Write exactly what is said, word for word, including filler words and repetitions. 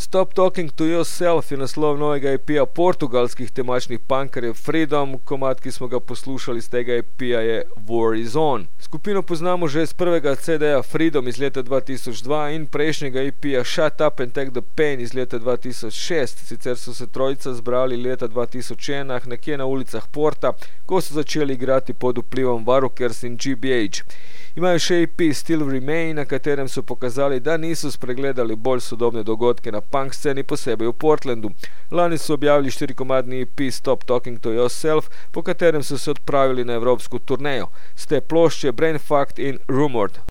Stop Talking to Yourself je naslov novega E P-ja portugalskih temačnih punkerjev Freedom, komad, ki smo ga poslušali z tega E P-ja je War is On. Skupino poznamo že iz prvega C D-ja Freedom iz leta dva tisoč dva in prejšnjega E P-ja Shut Up and Take the Pain iz leta dva tisoč šest, sicer so se trojica zbrali leta dva tisoč ena nekje na ulicah Porta, ko so začeli igrati pod vplivom Varukers in G B H. Imajo še E P Still Remain, na katerem so pokazali, da niso spregledali bolj sodobne dogodke na punk sceni, posebej v Portlandu. Lani so objavili štirikomadni E P Stop Talking to Yourself, po katerem so se odpravili na evropsko turnejo. S te plošče Brainfucked in Rumored.